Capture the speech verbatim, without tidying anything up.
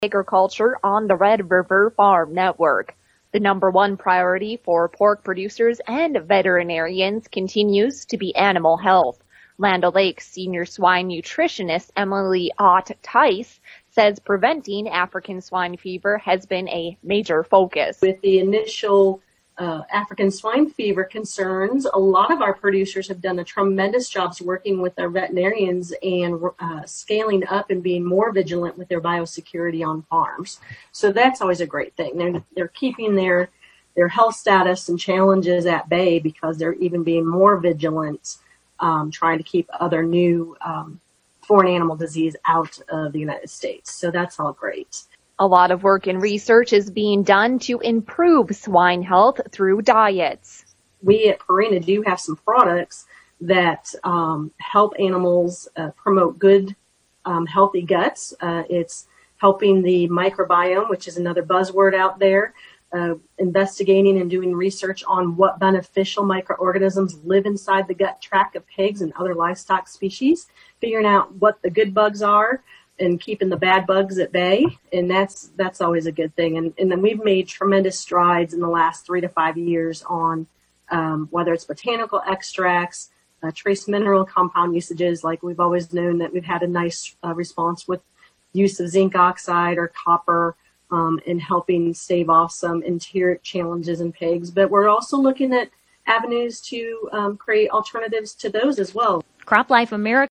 Agriculture on the Red River Farm Network. The number one priority for pork producers and veterinarians continues to be animal health. Land O'Lakes senior swine nutritionist Emily Ott Tice says preventing African swine fever has been a major focus. With the initial uh, African swine fever concerns, a lot of our producers have done a tremendous job working with their veterinarians and uh, scaling up and being more vigilant with their biosecurity on farms. So that's always a great thing. They're, they're keeping their, their health status and challenges at bay because they're even being more vigilant, um, trying to keep other new um, foreign animal disease out of the United States. So that's all great. A lot of work and research is being done to improve swine health through diets. We at Purina do have some products that um, help animals uh, promote good, um, healthy guts. Uh, it's helping the microbiome, which is another buzzword out there, uh, investigating and doing research on what beneficial microorganisms live inside the gut tract of pigs and other livestock species, figuring out what the good bugs are, and keeping the bad bugs at bay, and that's that's always a good thing. And, and then we've made tremendous strides in the last three to five years on um, whether it's botanical extracts, uh, trace mineral compound usages. Like we've always known that we've had a nice uh, response with use of zinc oxide or copper um, in helping stave off some enteric challenges in pigs. But we're also looking at avenues to um, create alternatives to those as well. CropLife America